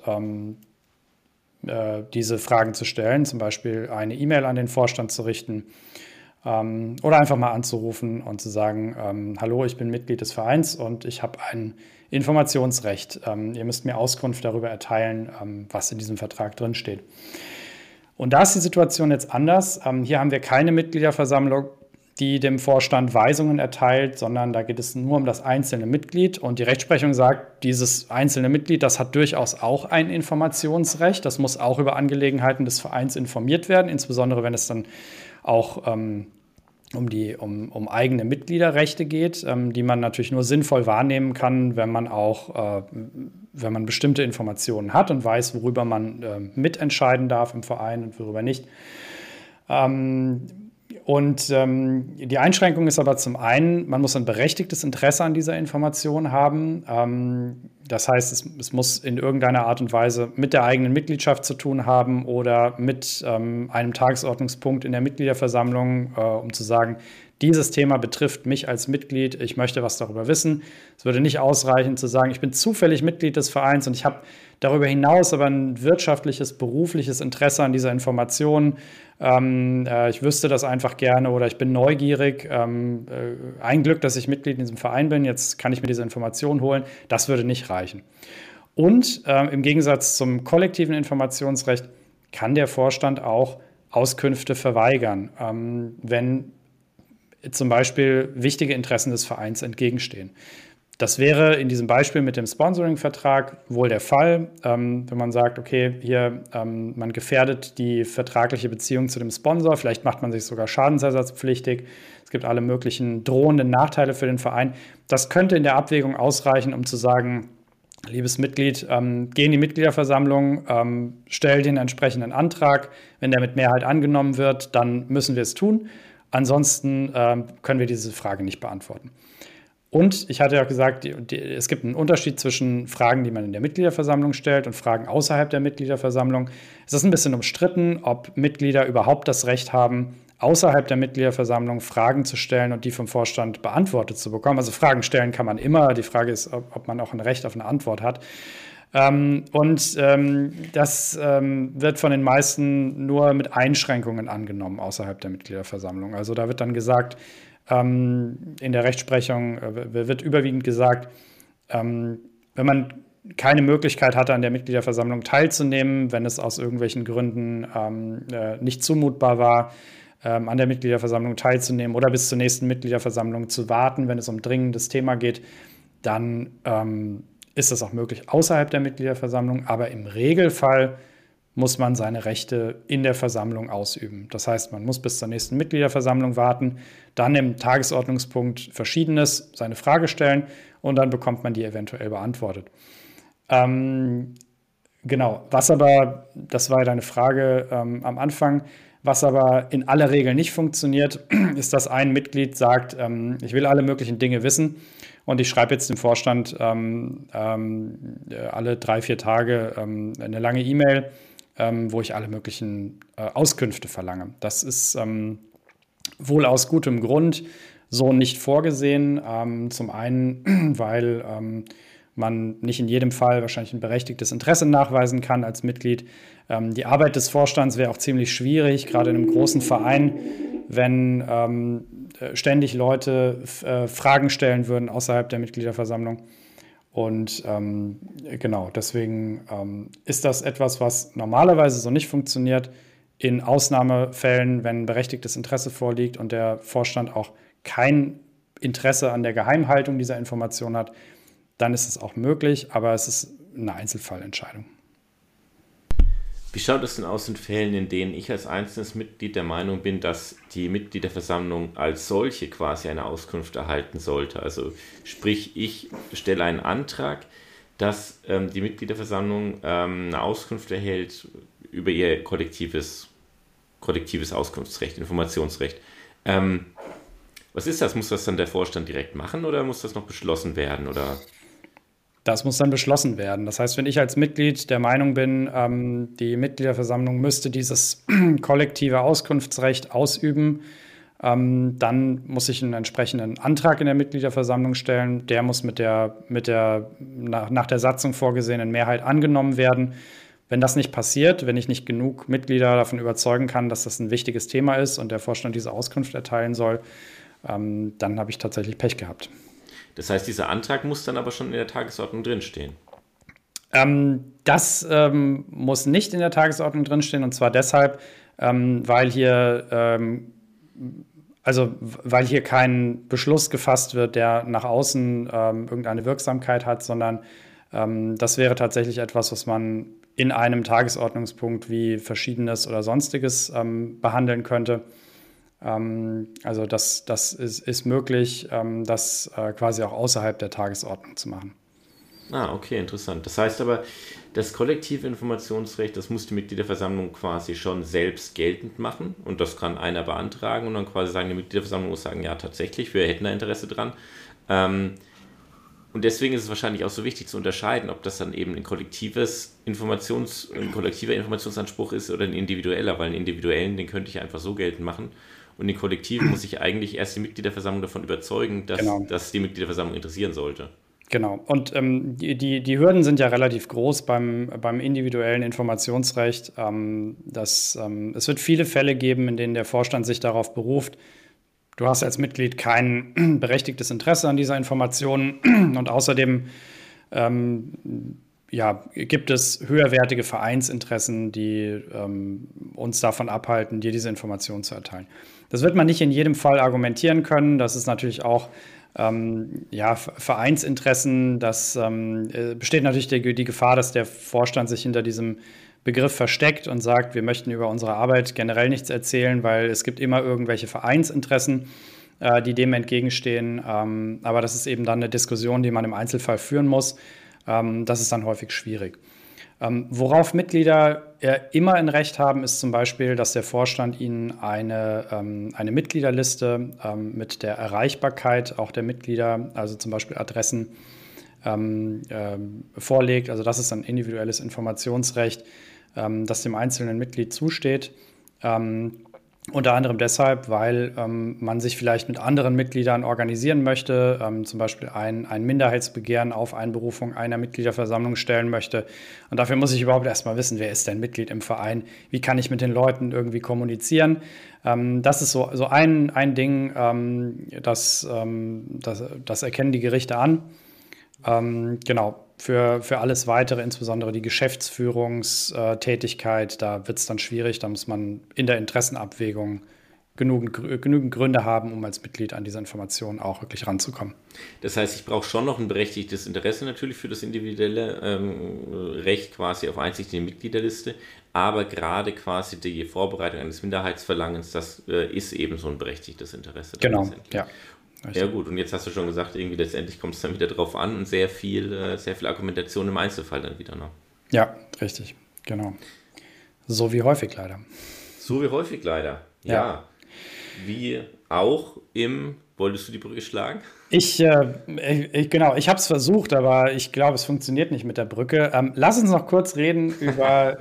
diese Fragen zu stellen, zum Beispiel eine E-Mail an den Vorstand zu richten oder einfach mal anzurufen und zu sagen, hallo, ich bin Mitglied des Vereins und ich habe ein Informationsrecht. Ihr müsst mir Auskunft darüber erteilen, was in diesem Vertrag drin steht. Und da ist die Situation jetzt anders. Hier haben wir keine Mitgliederversammlung, die dem Vorstand Weisungen erteilt, sondern da geht es nur um das einzelne Mitglied. Und die Rechtsprechung sagt, dieses einzelne Mitglied, das hat durchaus auch ein Informationsrecht. Das muss auch über Angelegenheiten des Vereins informiert werden, insbesondere wenn es dann auch um eigene Mitgliederrechte geht, die man natürlich nur sinnvoll wahrnehmen kann, wenn man bestimmte Informationen hat und weiß, worüber man mitentscheiden darf im Verein und worüber nicht. Die Einschränkung ist aber zum einen, man muss ein berechtigtes Interesse an dieser Information haben. Das heißt, es muss in irgendeiner Art und Weise mit der eigenen Mitgliedschaft zu tun haben oder mit einem Tagesordnungspunkt in der Mitgliederversammlung, um zu sagen, dieses Thema betrifft mich als Mitglied, ich möchte was darüber wissen. Es würde nicht ausreichen zu sagen, ich bin zufällig Mitglied des Vereins und ich habe darüber hinaus aber ein wirtschaftliches, berufliches Interesse an dieser Information. Ich wüsste das einfach gerne oder ich bin neugierig. Ein Glück, dass ich Mitglied in diesem Verein bin, jetzt kann ich mir diese Information holen. Das würde nicht reichen. Und im Gegensatz zum kollektiven Informationsrecht kann der Vorstand auch Auskünfte verweigern, wenn zum Beispiel wichtige Interessen des Vereins entgegenstehen. Das wäre in diesem Beispiel mit dem Sponsoring-Vertrag wohl der Fall, wenn man sagt, okay, hier man gefährdet die vertragliche Beziehung zu dem Sponsor, vielleicht macht man sich sogar schadensersatzpflichtig, es gibt alle möglichen drohenden Nachteile für den Verein. Das könnte in der Abwägung ausreichen, um zu sagen, liebes Mitglied, geh in die Mitgliederversammlung, stell den entsprechenden Antrag. Wenn der mit Mehrheit angenommen wird, dann müssen wir es tun. Ansonsten können wir diese Frage nicht beantworten. Und ich hatte ja gesagt, es gibt einen Unterschied zwischen Fragen, die man in der Mitgliederversammlung stellt und Fragen außerhalb der Mitgliederversammlung. Es ist ein bisschen umstritten, ob Mitglieder überhaupt das Recht haben, außerhalb der Mitgliederversammlung Fragen zu stellen und die vom Vorstand beantwortet zu bekommen. Also Fragen stellen kann man immer. Die Frage ist, ob man auch ein Recht auf eine Antwort hat. Das wird von den meisten nur mit Einschränkungen angenommen außerhalb der Mitgliederversammlung. Also da wird dann gesagt, in der Rechtsprechung wird überwiegend gesagt, wenn man keine Möglichkeit hatte, an der Mitgliederversammlung teilzunehmen, wenn es aus irgendwelchen Gründen nicht zumutbar war, an der Mitgliederversammlung teilzunehmen oder bis zur nächsten Mitgliederversammlung zu warten, wenn es um dringendes Thema geht, dann ist das auch möglich außerhalb der Mitgliederversammlung. Aber im Regelfall muss man seine Rechte in der Versammlung ausüben. Das heißt, man muss bis zur nächsten Mitgliederversammlung warten, dann im Tagesordnungspunkt Verschiedenes seine Frage stellen und dann bekommt man die eventuell beantwortet. Genau, was aber, das war ja deine Frage am Anfang, was aber in aller Regel nicht funktioniert, ist, dass ein Mitglied sagt, ich will alle möglichen Dinge wissen und ich schreibe jetzt dem Vorstand alle 3, 4 Tage eine lange E-Mail, wo ich alle möglichen Auskünfte verlange. Das ist wohl aus gutem Grund so nicht vorgesehen. Zum einen, weil man nicht in jedem Fall wahrscheinlich ein berechtigtes Interesse nachweisen kann als Mitglied. Die Arbeit des Vorstands wäre auch ziemlich schwierig, gerade in einem großen Verein, wenn ständig Leute Fragen stellen würden außerhalb der Mitgliederversammlung. Und genau, deswegen ist das etwas, was normalerweise so nicht funktioniert. In Ausnahmefällen, wenn berechtigtes Interesse vorliegt und der Vorstand auch kein Interesse an der Geheimhaltung dieser Information hat, dann ist es auch möglich, aber es ist eine Einzelfallentscheidung. Wie schaut es denn aus in Fällen, in denen ich als einzelnes Mitglied der Meinung bin, dass die Mitgliederversammlung als solche quasi eine Auskunft erhalten sollte? Also sprich, ich stelle einen Antrag, dass die Mitgliederversammlung eine Auskunft erhält über ihr kollektives Auskunftsrecht, Informationsrecht. Was ist das? Muss das dann der Vorstand direkt machen oder muss das noch beschlossen werden? Oder? Das muss dann beschlossen werden. Das heißt, wenn ich als Mitglied der Meinung bin, die Mitgliederversammlung müsste dieses kollektive Auskunftsrecht ausüben, dann muss ich einen entsprechenden Antrag in der Mitgliederversammlung stellen. Der muss mit der nach der Satzung vorgesehenen Mehrheit angenommen werden. Wenn das nicht passiert, wenn ich nicht genug Mitglieder davon überzeugen kann, dass das ein wichtiges Thema ist und der Vorstand diese Auskunft erteilen soll, dann habe ich tatsächlich Pech gehabt. Das heißt, dieser Antrag muss dann aber schon in der Tagesordnung drinstehen? Das muss nicht in der Tagesordnung drinstehen, und zwar deshalb, weil hier kein Beschluss gefasst wird, der nach außen irgendeine Wirksamkeit hat, sondern das wäre tatsächlich etwas, was man in einem Tagesordnungspunkt wie Verschiedenes oder Sonstiges behandeln könnte. Also das ist möglich, das quasi auch außerhalb der Tagesordnung zu machen. Okay, interessant. Das heißt aber, das kollektive Informationsrecht, das muss die Mitgliederversammlung quasi schon selbst geltend machen und das kann einer beantragen und dann quasi sagen, die Mitgliederversammlung muss sagen, ja tatsächlich, wir hätten da Interesse dran. Und deswegen ist es wahrscheinlich auch so wichtig zu unterscheiden, ob das dann eben ein kollektiver Informationsanspruch ist oder ein individueller, weil einen individuellen, den könnte ich einfach so geltend machen. Und den Kollektiven muss ich eigentlich erst die Mitgliederversammlung davon überzeugen, dass die Mitgliederversammlung interessieren sollte. Genau. Und die Hürden sind ja relativ groß beim individuellen Informationsrecht. Es wird viele Fälle geben, in denen der Vorstand sich darauf beruft, du hast als Mitglied kein berechtigtes Interesse an dieser Information und außerdem gibt es höherwertige Vereinsinteressen, die uns davon abhalten, dir diese Information zu erteilen. Das wird man nicht in jedem Fall argumentieren können. Das ist natürlich auch Vereinsinteressen. Das besteht natürlich die Gefahr, dass der Vorstand sich hinter diesem Begriff versteckt und sagt, wir möchten über unsere Arbeit generell nichts erzählen, weil es gibt immer irgendwelche Vereinsinteressen, die dem entgegenstehen. Aber das ist eben dann eine Diskussion, die man im Einzelfall führen muss. Das ist dann häufig schwierig. Worauf Mitglieder immer ein Recht haben, ist zum Beispiel, dass der Vorstand ihnen eine Mitgliederliste mit der Erreichbarkeit auch der Mitglieder, also zum Beispiel Adressen, vorlegt. Also das ist ein individuelles Informationsrecht, das dem einzelnen Mitglied zusteht. Unter anderem deshalb, weil man sich vielleicht mit anderen Mitgliedern organisieren möchte, zum Beispiel ein Minderheitsbegehren auf Einberufung einer Mitgliederversammlung stellen möchte. Und dafür muss ich überhaupt erstmal wissen, wer ist denn Mitglied im Verein, wie kann ich mit den Leuten irgendwie kommunizieren. Das ist so ein Ding, das erkennen die Gerichte an. Genau. Für alles Weitere, insbesondere die Geschäftsführungstätigkeit, da wird es dann schwierig. Da muss man in der Interessenabwägung genügend Gründe haben, um als Mitglied an diese Informationen auch wirklich ranzukommen. Das heißt, ich brauche schon noch ein berechtigtes Interesse natürlich für das individuelle Recht quasi auf Einsicht in die Mitgliederliste, aber gerade quasi die Vorbereitung eines Minderheitsverlangens, das ist eben so ein berechtigtes Interesse. Genau, ja. Ja gut, und jetzt hast du schon gesagt, irgendwie letztendlich kommt es dann wieder drauf an und sehr viel Argumentation im Einzelfall dann wieder noch. Ja, richtig, genau. So wie häufig leider. So wie häufig leider. Ja. Wie auch wolltest du die Brücke schlagen? Genau, ich habe es versucht, aber ich glaube, es funktioniert nicht mit der Brücke. Lass uns noch kurz reden über,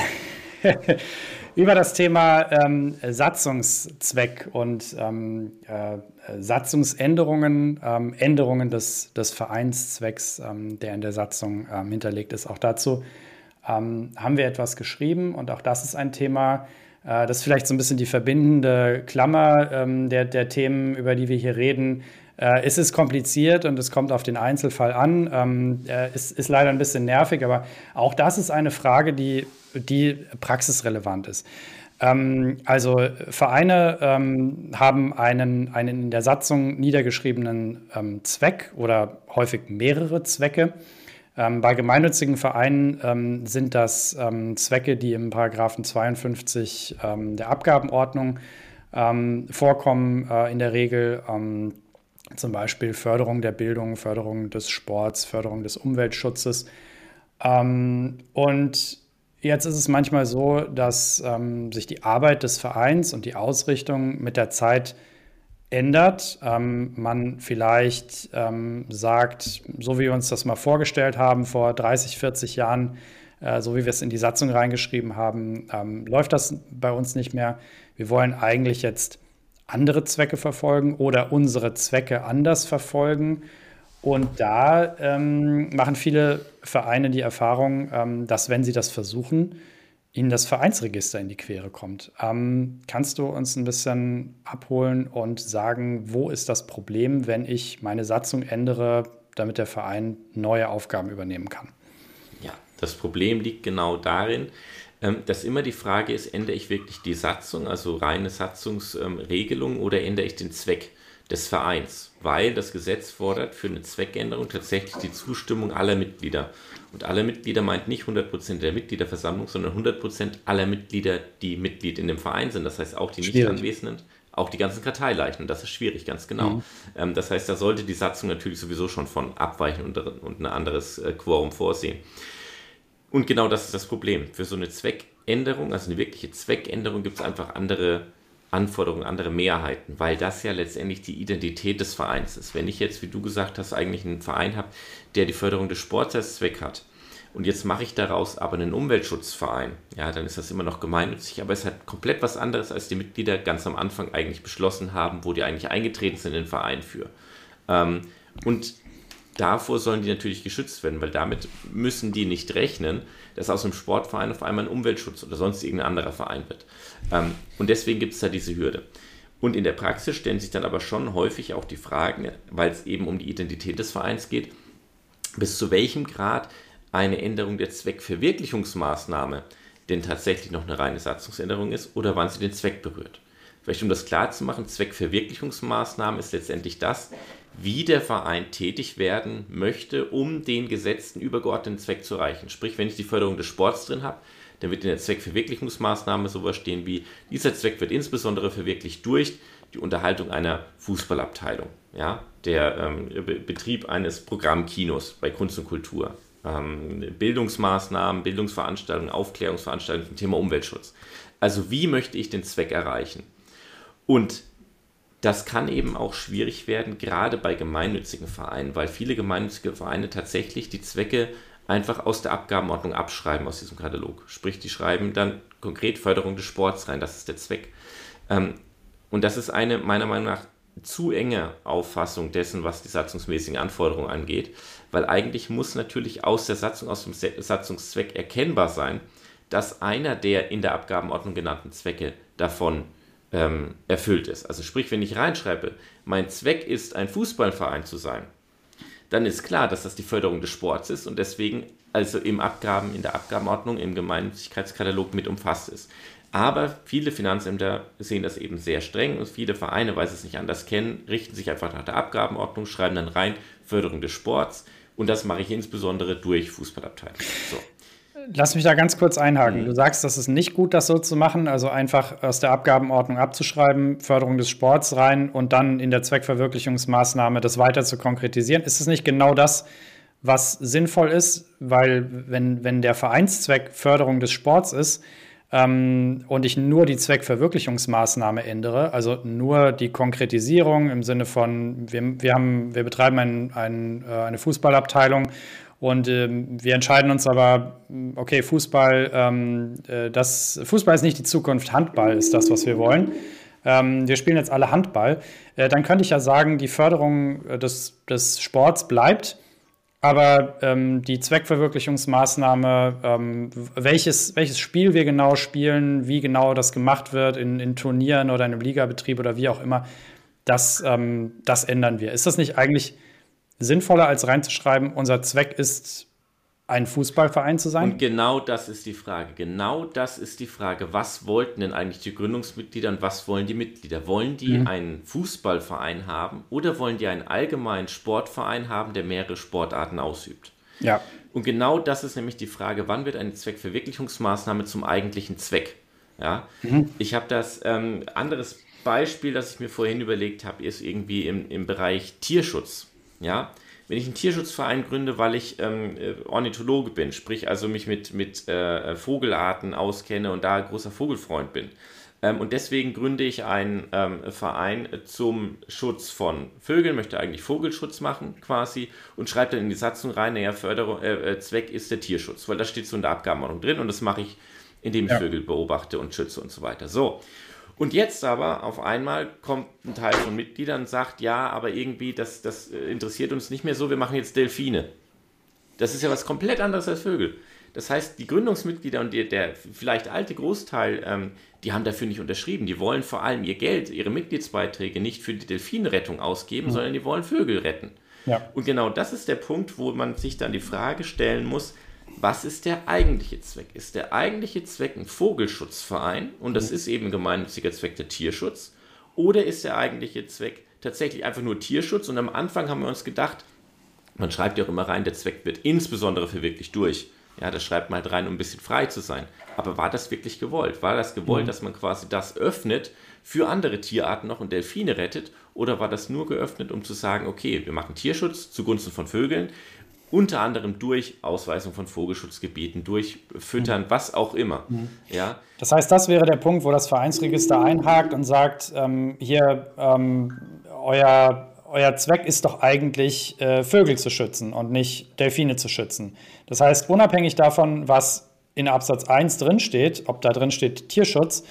über das Thema Satzungszweck und Satzungsänderungen, Änderungen des Vereinszwecks, der in der Satzung hinterlegt ist. Auch dazu haben wir etwas geschrieben und auch das ist ein Thema, das ist vielleicht so ein bisschen die verbindende Klammer der Themen, über die wir hier reden. Es ist kompliziert und es kommt auf den Einzelfall an. Es ist leider ein bisschen nervig, aber auch das ist eine Frage, die praxisrelevant ist. Also Vereine haben einen in der Satzung niedergeschriebenen Zweck oder häufig mehrere Zwecke. Bei gemeinnützigen Vereinen sind das Zwecke, die im Paragraphen 52 der Abgabenordnung vorkommen, in der Regel zum Beispiel Förderung der Bildung, Förderung des Sports, Förderung des Umweltschutzes. Und jetzt ist es manchmal so, dass sich die Arbeit des Vereins und die Ausrichtung mit der Zeit ändert. Man vielleicht sagt, so wie wir uns das mal vorgestellt haben vor 30, 40 Jahren, so wie wir es in die Satzung reingeschrieben haben, läuft das bei uns nicht mehr. Wir wollen eigentlich jetzt andere Zwecke verfolgen oder unsere Zwecke anders verfolgen. Und da machen viele Vereine die Erfahrung, dass wenn sie das versuchen, ihnen das Vereinsregister in die Quere kommt. Kannst du uns ein bisschen abholen und sagen, wo ist das Problem, wenn ich meine Satzung ändere, damit der Verein neue Aufgaben übernehmen kann? Ja, das Problem liegt genau darin, dass immer die Frage ist, ändere ich wirklich die Satzung, also reine Satzungsregelung, oder ändere ich den Zweck des Vereins? Weil das Gesetz fordert für eine Zweckänderung tatsächlich die Zustimmung aller Mitglieder. Und alle Mitglieder meint nicht 100% der Mitgliederversammlung, sondern 100% aller Mitglieder, die Mitglied in dem Verein sind. Das heißt auch die Nichtanwesenden, auch die ganzen Karteileichen. Das ist schwierig, ganz genau. Das heißt, da sollte die Satzung natürlich sowieso schon von abweichen und ein anderes Quorum vorsehen. Und genau das ist das Problem. Für so eine Zweckänderung, also eine wirkliche Zweckänderung, gibt es einfach andere Anforderungen, andere Mehrheiten, weil das ja letztendlich die Identität des Vereins ist. Wenn ich jetzt, wie du gesagt hast, eigentlich einen Verein habe, der die Förderung des Sports als Zweck hat und jetzt mache ich daraus aber einen Umweltschutzverein, ja, dann ist das immer noch gemeinnützig, aber es hat komplett was anderes, als die Mitglieder ganz am Anfang eigentlich beschlossen haben, wo die eigentlich eingetreten sind in den Verein für. Und davor sollen die natürlich geschützt werden, weil damit müssen die nicht rechnen, dass aus einem Sportverein auf einmal ein Umweltschutz oder sonst irgendein anderer Verein wird. Und deswegen gibt es da diese Hürde. Und in der Praxis stellen sich dann aber schon häufig auch die Fragen, weil es eben um die Identität des Vereins geht, bis zu welchem Grad eine Änderung der Zweckverwirklichungsmaßnahme denn tatsächlich noch eine reine Satzungsänderung ist oder wann sie den Zweck berührt. Vielleicht um das klar zu machen, Zweckverwirklichungsmaßnahme ist letztendlich das, wie der Verein tätig werden möchte, um den gesetzten übergeordneten Zweck zu erreichen. Sprich, wenn ich die Förderung des Sports drin habe, dann wird in der Zweckverwirklichungsmaßnahme sowas stehen wie, dieser Zweck wird insbesondere verwirklicht durch die Unterhaltung einer Fußballabteilung, ja, der Betrieb eines Programmkinos bei Kunst und Kultur, Bildungsmaßnahmen, Bildungsveranstaltungen, Aufklärungsveranstaltungen zum Thema Umweltschutz. Also wie möchte ich den Zweck erreichen? Und das kann eben auch schwierig werden, gerade bei gemeinnützigen Vereinen, weil viele gemeinnützige Vereine tatsächlich die Zwecke einfach aus der Abgabenordnung abschreiben, aus diesem Katalog. Sprich, die schreiben dann konkret Förderung des Sports rein, das ist der Zweck. Und das ist eine meiner Meinung nach zu enge Auffassung dessen, was die satzungsmäßigen Anforderungen angeht, weil eigentlich muss natürlich aus der Satzung, aus dem Satzungszweck erkennbar sein, dass einer der in der Abgabenordnung genannten Zwecke davon erfüllt ist. Also sprich, wenn ich reinschreibe, mein Zweck ist, ein Fußballverein zu sein, dann ist klar, dass das die Förderung des Sports ist und deswegen also in der Abgabenordnung, im Gemeinnützigkeitskatalog mit umfasst ist. Aber viele Finanzämter sehen das eben sehr streng und viele Vereine, weil sie es nicht anders kennen, richten sich einfach nach der Abgabenordnung, schreiben dann rein Förderung des Sports und das mache ich insbesondere durch Fußballabteilung. So. Lass mich da ganz kurz einhaken. Du sagst, das ist nicht gut, das so zu machen, also einfach aus der Abgabenordnung abzuschreiben, Förderung des Sports rein und dann in der Zweckverwirklichungsmaßnahme das weiter zu konkretisieren. Ist es nicht genau das, was sinnvoll ist, weil wenn der Vereinszweck Förderung des Sports ist, und ich nur die Zweckverwirklichungsmaßnahme ändere, also nur die Konkretisierung im Sinne von, wir betreiben eine Fußballabteilung und wir entscheiden uns aber, okay, Fußball ist nicht die Zukunft, Handball ist das, was wir wollen. Wir spielen jetzt alle Handball. Dann könnte ich ja sagen, die Förderung des Sports bleibt, aber die Zweckverwirklichungsmaßnahme, welches Spiel wir genau spielen, wie genau das gemacht wird in Turnieren oder in einem Ligabetrieb oder wie auch immer, das ändern wir. Ist das nicht eigentlich sinnvoller, als reinzuschreiben, unser Zweck ist, ein Fußballverein zu sein? Und genau das ist die Frage. Genau das ist die Frage. Was wollten denn eigentlich die Gründungsmitglieder und was wollen die Mitglieder? Wollen die einen Fußballverein haben oder wollen die einen allgemeinen Sportverein haben, der mehrere Sportarten ausübt? Ja. Und genau das ist nämlich die Frage, wann wird eine Zweckverwirklichungsmaßnahme zum eigentlichen Zweck? Ja? Ich habe das anderes Beispiel, das ich mir vorhin überlegt habe, ist irgendwie im Bereich Tierschutz. Ja? Wenn ich einen Tierschutzverein gründe, weil ich Ornithologe bin, sprich also mich mit Vogelarten auskenne und da großer Vogelfreund bin, und deswegen gründe ich einen Verein zum Schutz von Vögeln, möchte eigentlich Vogelschutz machen quasi und schreibe dann in die Satzung rein, naja, Zweck ist der Tierschutz, weil das steht so in der Abgabenordnung drin und das mache ich, indem ich Vögel beobachte und schütze und so weiter. So. Und jetzt aber auf einmal kommt ein Teil von Mitgliedern und sagt, ja, aber irgendwie, das interessiert uns nicht mehr so, wir machen jetzt Delfine. Das ist ja was komplett anderes als Vögel. Das heißt, die Gründungsmitglieder und der vielleicht alte Großteil, die haben dafür nicht unterschrieben. Die wollen vor allem ihr Geld, ihre Mitgliedsbeiträge nicht für die Delfinrettung ausgeben, sondern die wollen Vögel retten. Ja. Und genau das ist der Punkt, wo man sich dann die Frage stellen muss, was ist der eigentliche Zweck? Ist der eigentliche Zweck ein Vogelschutzverein und das ist eben ein gemeinnütziger Zweck der Tierschutz? Oder ist der eigentliche Zweck tatsächlich einfach nur Tierschutz? Und am Anfang haben wir uns gedacht, man schreibt ja auch immer rein, der Zweck wird insbesondere verwirklicht durch. Ja, das schreibt man halt rein, um ein bisschen frei zu sein. Aber war das wirklich gewollt? War das gewollt, dass man quasi das öffnet für andere Tierarten noch und Delfine rettet? Oder war das nur geöffnet, um zu sagen, okay, wir machen Tierschutz zugunsten von Vögeln, unter anderem durch Ausweisung von Vogelschutzgebieten, durch Füttern, was auch immer. Ja. Das heißt, das wäre der Punkt, wo das Vereinsregister einhakt und sagt, euer Zweck ist doch eigentlich, Vögel zu schützen und nicht Delfine zu schützen. Das heißt, unabhängig davon, was in Absatz 1 drinsteht, ob da drin steht Tierschutz,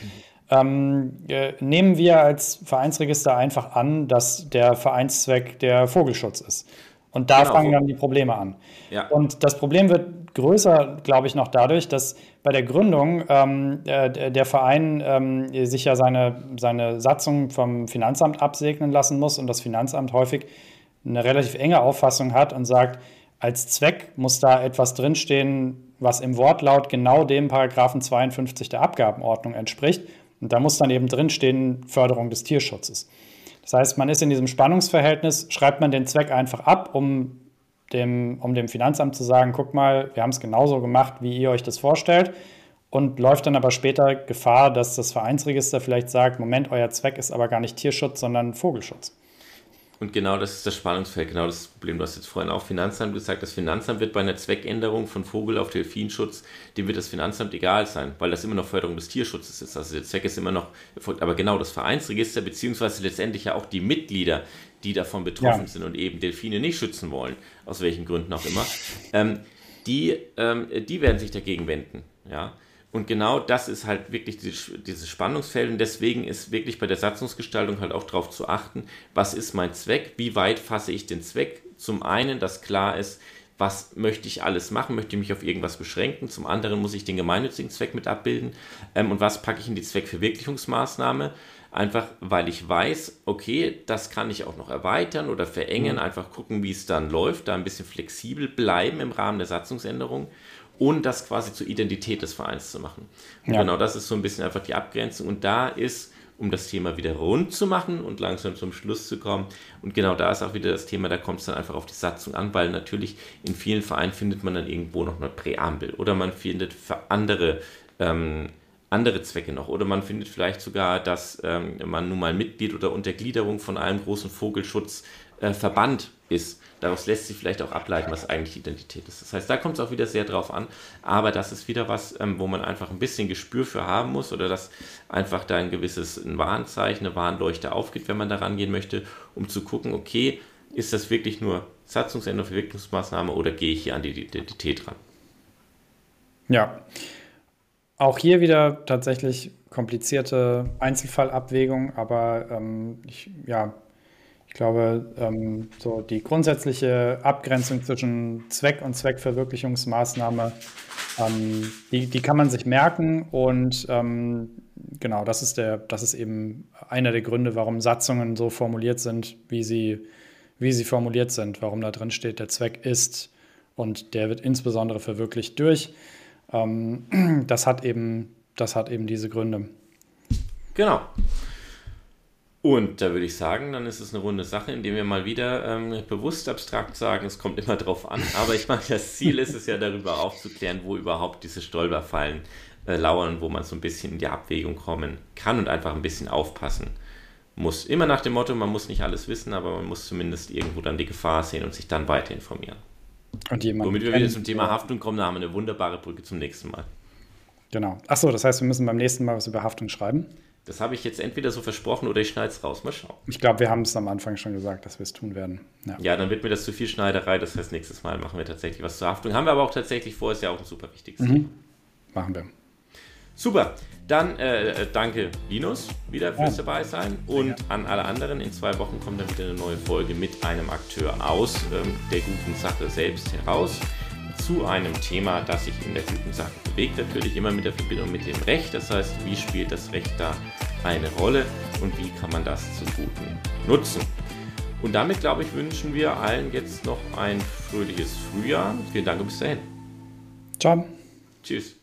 nehmen wir als Vereinsregister einfach an, dass der Vereinszweck der Vogelschutz ist. Und da fangen dann die Probleme an. Ja. Und das Problem wird größer, glaube ich, noch dadurch, dass bei der Gründung der Verein sich ja seine Satzung vom Finanzamt absegnen lassen muss und das Finanzamt häufig eine relativ enge Auffassung hat und sagt, als Zweck muss da etwas drinstehen, was im Wortlaut genau dem Paragraphen 52 der Abgabenordnung entspricht. Und da muss dann eben drinstehen Förderung des Tierschutzes. Das heißt, man ist in diesem Spannungsverhältnis, schreibt man den Zweck einfach ab, um dem Finanzamt zu sagen, guck mal, wir haben es genauso gemacht, wie ihr euch das vorstellt, und läuft dann aber später Gefahr, dass das Vereinsregister vielleicht sagt, Moment, euer Zweck ist aber gar nicht Tierschutz, sondern Vogelschutz. Und genau das ist das Spannungsfeld, genau das Problem. Du hast jetzt vorhin auch Finanzamt gesagt, das Finanzamt wird bei einer Zweckänderung von Vogel auf Delfinschutz, dem wird das Finanzamt egal sein, weil das immer noch Förderung des Tierschutzes ist. Also der Zweck ist immer noch, aber genau das Vereinsregister, beziehungsweise letztendlich ja auch die Mitglieder, die davon betroffen sind und eben Delfine nicht schützen wollen, aus welchen Gründen auch immer, die werden sich dagegen wenden, ja. Und genau das ist halt wirklich dieses Spannungsfeld und deswegen ist wirklich bei der Satzungsgestaltung halt auch darauf zu achten, was ist mein Zweck, wie weit fasse ich den Zweck. Zum einen, dass klar ist, was möchte ich alles machen, möchte ich mich auf irgendwas beschränken. Zum anderen muss ich den gemeinnützigen Zweck mit abbilden und was packe ich in die Zweckverwirklichungsmaßnahme. Einfach, weil ich weiß, okay, das kann ich auch noch erweitern oder verengen, einfach gucken, wie es dann läuft, da ein bisschen flexibel bleiben im Rahmen der Satzungsänderung. Und das quasi zur Identität des Vereins zu machen. Und genau das ist so ein bisschen einfach die Abgrenzung. Und da ist, um das Thema wieder rund zu machen und langsam zum Schluss zu kommen, und genau da ist auch wieder das Thema, da kommt es dann einfach auf die Satzung an, weil natürlich in vielen Vereinen findet man dann irgendwo noch eine Präambel oder man findet für andere Zwecke noch. Oder man findet vielleicht sogar, dass man nun mal Mitglied oder Untergliederung von einem großen Vogelschutzverband ist. Daraus lässt sich vielleicht auch ableiten, was eigentlich Identität ist. Das heißt, da kommt es auch wieder sehr drauf an, aber das ist wieder was, wo man einfach ein bisschen Gespür für haben muss oder dass einfach da ein gewisses Warnzeichen, eine Warnleuchte aufgeht, wenn man da rangehen möchte, um zu gucken, okay, ist das wirklich nur Satzungsänderung, Verwirklichungsmaßnahme oder gehe ich hier an die Identität ran? Ja, auch hier wieder tatsächlich komplizierte Einzelfallabwägung, aber ich glaube, so die grundsätzliche Abgrenzung zwischen Zweck und Zweckverwirklichungsmaßnahme, die kann man sich merken und genau, das ist eben einer der Gründe, warum Satzungen so formuliert sind, wie sie formuliert sind, warum da drin steht, der Zweck ist und der wird insbesondere verwirklicht durch. Das hat eben diese Gründe. Genau. Und da würde ich sagen, dann ist es eine runde Sache, indem wir mal wieder bewusst abstrakt sagen, es kommt immer drauf an. Aber ich meine, das Ziel ist es ja, darüber aufzuklären, wo überhaupt diese Stolperfallen lauern und wo man so ein bisschen in die Abwägung kommen kann und einfach ein bisschen aufpassen muss. Immer nach dem Motto, man muss nicht alles wissen, aber man muss zumindest irgendwo dann die Gefahr sehen und sich dann weiter informieren. Und womit wir wieder zum Thema Haftung kommen, da haben wir eine wunderbare Brücke zum nächsten Mal. Genau. Achso, das heißt, wir müssen beim nächsten Mal was über Haftung schreiben? Das habe ich jetzt entweder so versprochen oder ich schneide es raus. Mal schauen. Ich glaube, wir haben es am Anfang schon gesagt, dass wir es tun werden. Ja, dann wird mir das zu viel Schneiderei. Das heißt, nächstes Mal machen wir tatsächlich was zur Haftung. Haben wir aber auch tatsächlich vor, ist ja auch ein super wichtiges Thema. Machen wir. Super. Dann danke Linus wieder fürs dabei sein und an alle anderen. In 2 Wochen kommt dann wieder eine neue Folge mit einem Akteur aus der guten Sache selbst heraus zu einem Thema, das sich in der guten Sache bewegt. Natürlich immer mit der Verbindung mit dem Recht. Das heißt, wie spielt das Recht da eine Rolle und wie kann man das zum Guten nutzen? Und damit, glaube ich, wünschen wir allen jetzt noch ein fröhliches Frühjahr. Vielen Dank und bis dahin. Ciao. Tschüss.